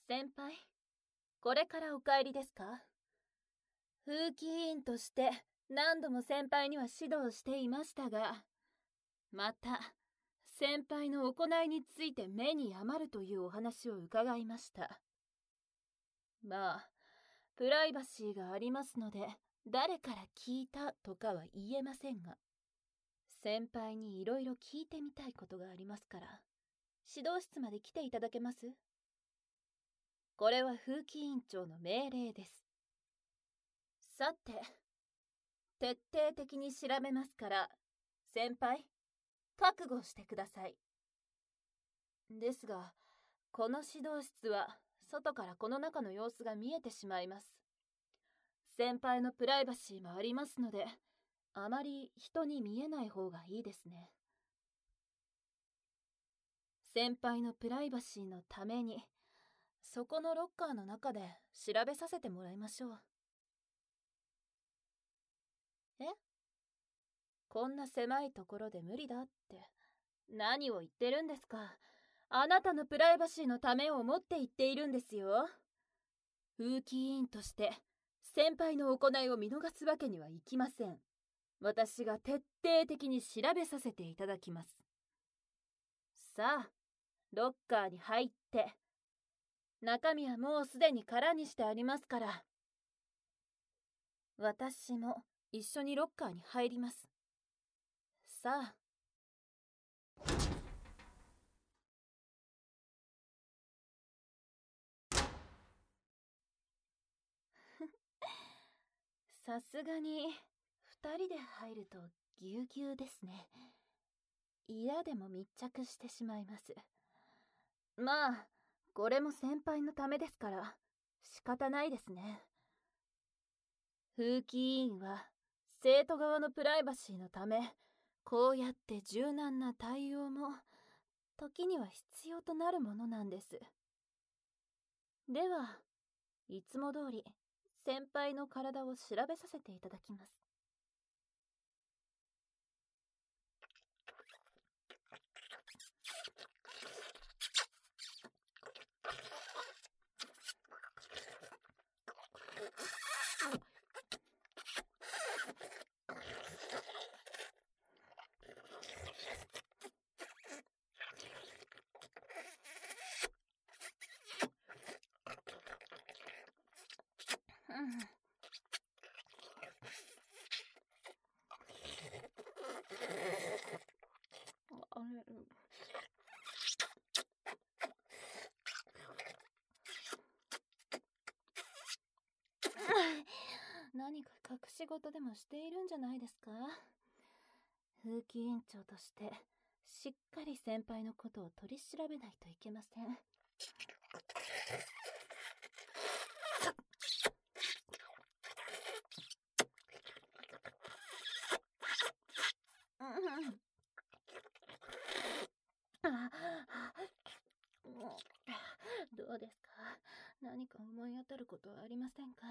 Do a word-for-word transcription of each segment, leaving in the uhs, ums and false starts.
先輩、これからお帰りですか？風紀委員として何度も先輩には指導していましたが、また先輩の行いについて目に余るというお話を伺いました。まあ、プライバシーがありますので、誰から聞いたとかは言えませんが、先輩にいろいろ聞いてみたいことがありますから、指導室まで来ていただけます？これは風紀委員長の命令です。さて、徹底的に調べますから、先輩、覚悟してください。ですが、この指導室は外からこの中の様子が見えてしまいます。先輩のプライバシーもありますので、あまり人に見えない方がいいですね。先輩のプライバシーのために、そこのロッカーの中で調べさせてもらいましょう。え？こんな狭いところで無理だって何を言ってるんですか？あなたのプライバシーのためを思って言っているんですよ。風紀委員として先輩の行いを見逃すわけにはいきません。私が徹底的に調べさせていただきます。さあ、ロッカーに入って、中身はもうすでに空にしてありますから。私も一緒にロッカーに入ります。さあ。さすがに二人で入るとぎゅうぎゅうですね。嫌でも密着してしまいます。まあ、これも先輩のためですから仕方ないですね。風紀委員は生徒側のプライバシーのため、こうやって柔軟な対応も時には必要となるものなんです。では、いつも通り先輩の体を調べさせていただきます。あれ何か隠し事でもしているんじゃないですか？風紀委員長としてしっかり先輩のことを取り調べないといけません。どうですか？何か思い当たることはありませんか？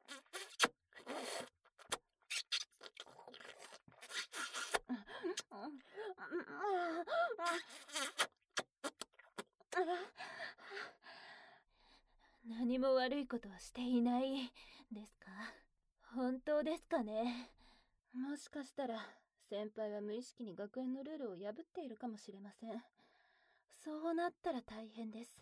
何も悪いことはしていないですか？本当ですかね？もしかしたら先輩は無意識に学園のルールを破っているかもしれません。そうなったら大変です。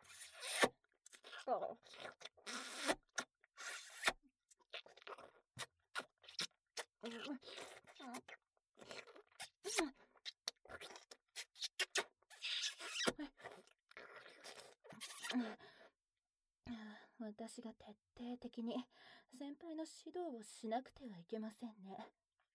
私が徹底的に先輩の指導をしなくてはいけませんね。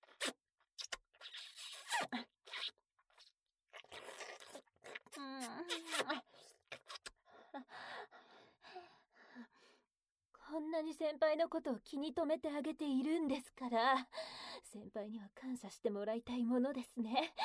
こんなに先輩のことを気に留めてあげているんですから、先輩には感謝してもらいたいものですね。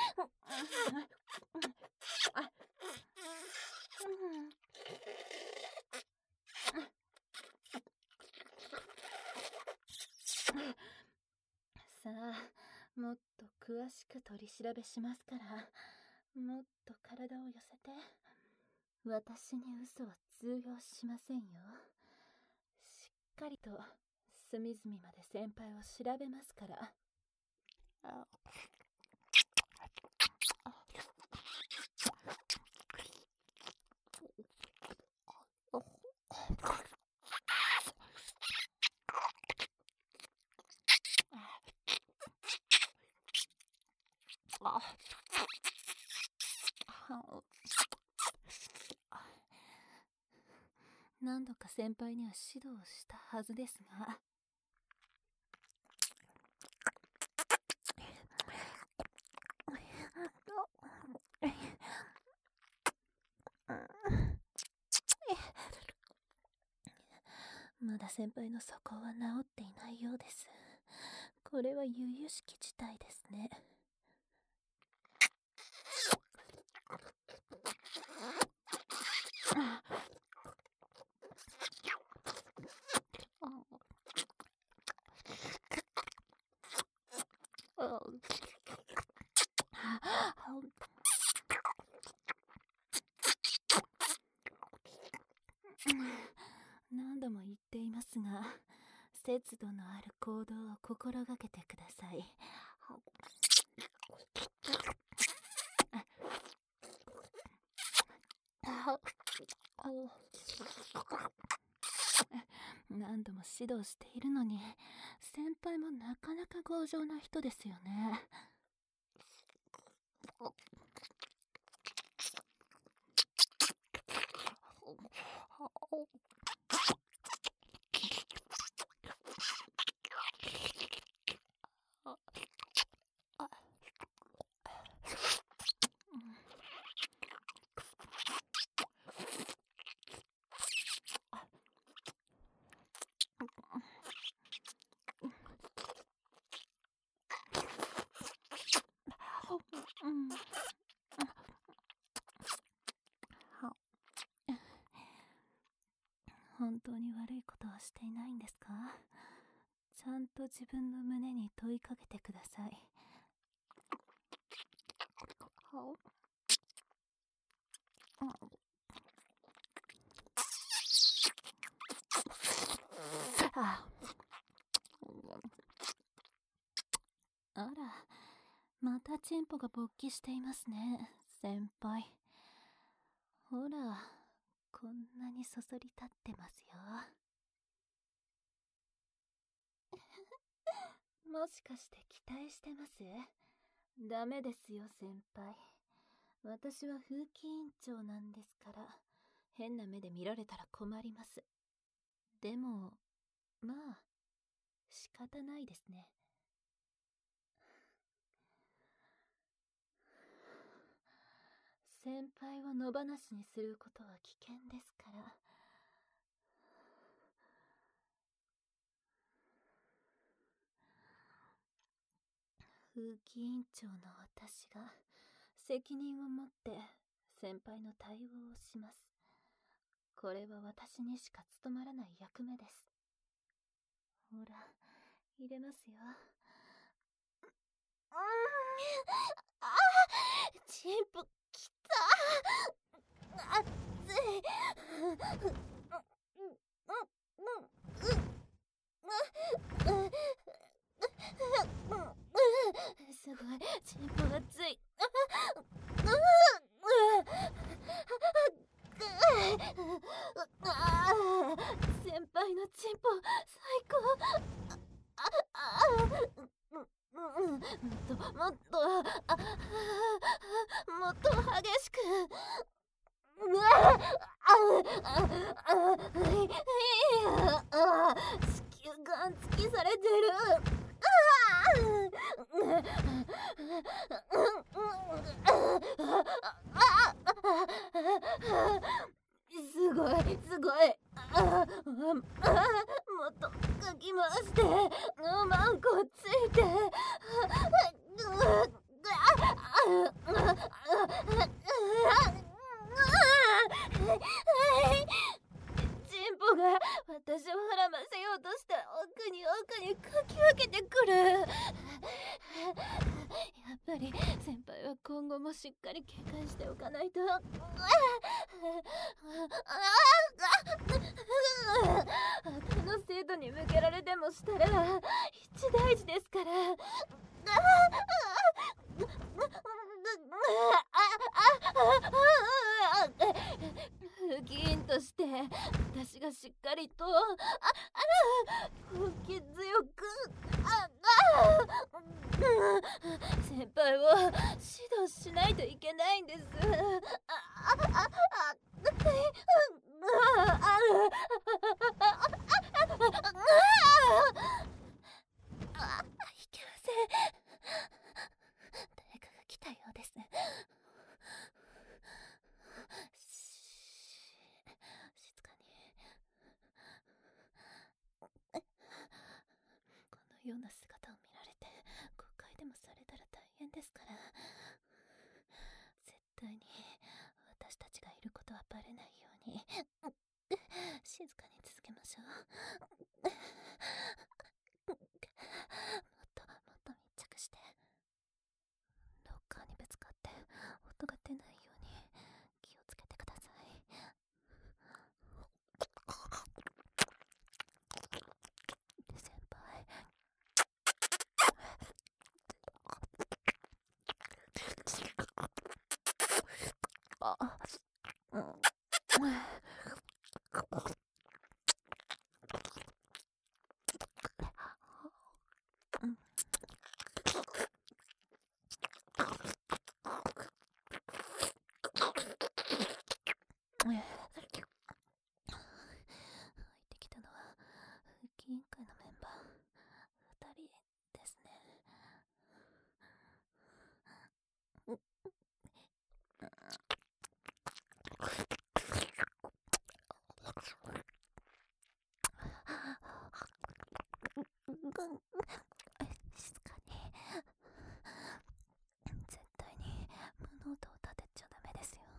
さあ、もっと詳しく取り調べしますから、もっと体を寄せて。 私に嘘は通用しませんよ。しっかりと隅々まで先輩を調べますから。あ何度か先輩には指導したはずですが。まだ先輩の素行は治っていないようです。これは由々しき事態ですね。何度も言っていますが、節度のある行動を心がけてください。何度も指導しているのに、先輩もなかなか強情な人ですよね。本当に悪いことはしていないんですか？ちゃんと自分の胸に問いかけてください。あら、またチンポが勃起していますね、先輩。ほら、こんなにそそり立ってますよ。もしかして期待してます？ダメですよ、先輩。私は風紀委員長なんですから、変な目で見られたら困ります。でも、まあ、仕方ないですね。先輩を野放しにすることは危険ですから。風紀委員長の私が責任を持って先輩の対応をします。これは私にしか務まらない役目です。ほら、入れますよ。うーん、あー、チンポきた。熱い。すごい、チンポが熱い。先輩のチンポ最高。もっともっとあもっと激しく。うわあ子宮がん突きされてる。すごいすごい。ああもっとかき回して、マンコついて。チンポが私を孕ませようとして奥に奥にかき分けてくる。やっぱり先輩は今後もしっかり警戒しておかないと。 として私がしっかりと、あ、あら、根気強く、あ、あ、先輩を指導しないといけないんです。あ、あ、あ、あ、あ、いけません。誰かが来たようです。静かに。このような姿を見られて誤解でもされたら大変ですから、絶対に私たちがいることはバレないように静かに続けましょう。もっともっと密着して、ロッカーにぶつかって音が出ないように気をつけてください。先輩、あ、うん、入ってきたのは風紀委員会のメンバーふたりですね。静かに。絶対に物音を立てちゃダメですよ。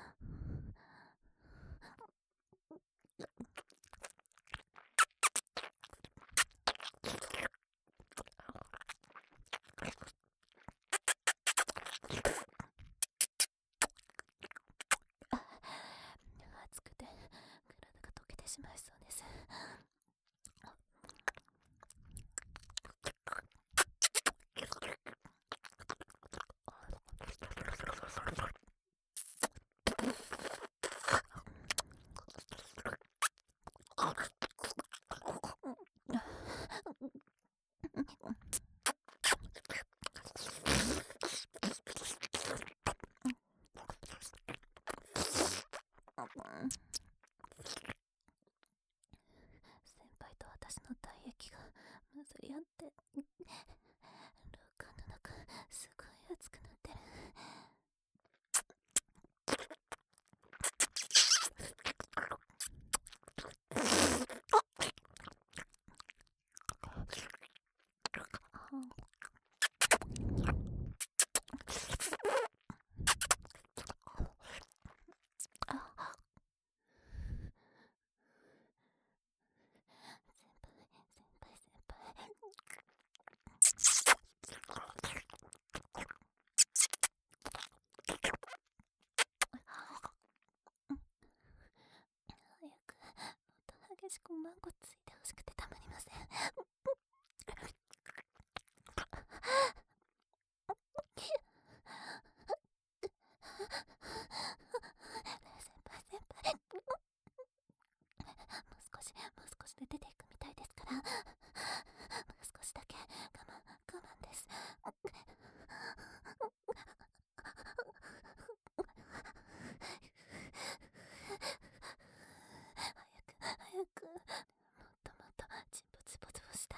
暑くて体が溶けてしまいそうです。先輩と私の体液が混ざり合って、廊下の中すごい熱くなってる。激しくマンゴついてほしくてたまりません。先輩先輩、もう少しもう少しで出ていくみたいですから、もう少しだけ我慢我慢です。早く早く、もっともっと沈没没をした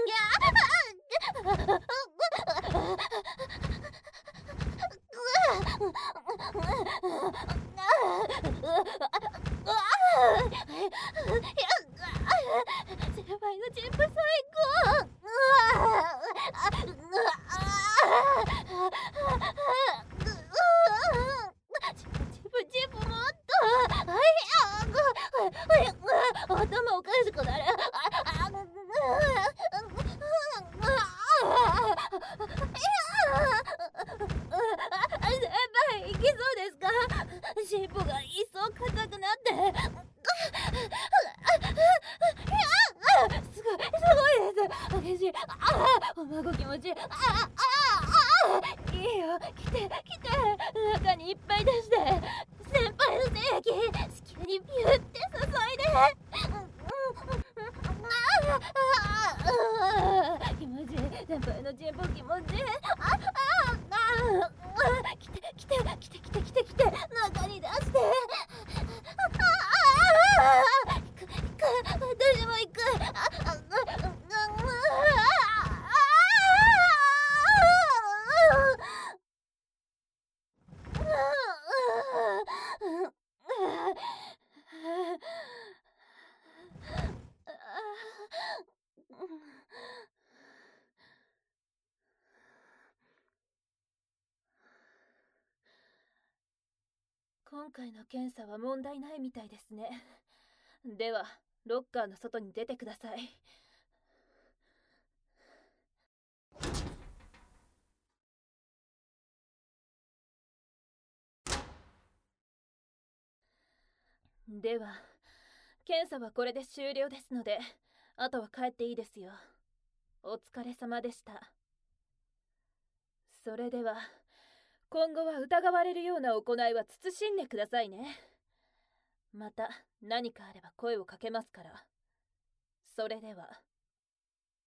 先輩のチップ最高。チップチップチップもっと。頭おかしくなる。先輩いけそうですか？尻尾が一層硬くなって。すごいすごいです。激しい。ああ、お孫気持ちいい。ああああ、いいよ、来て来て。中にいっぱい出して。先輩の精液子宮にビューって注いで。気持ちいい。先輩のチンポ気持ちいい。あああ、来て来て来て来て来て来て。中に出して。行く行く、私も行く。今回の検査は問題ないみたいですね。では、ロッカーの外に出てください。では、検査はこれで終了ですので、あとは帰っていいですよ。お疲れ様でした。それでは、今後は疑われるような行いは慎んでくださいね。また何かあれば声をかけますから。それでは。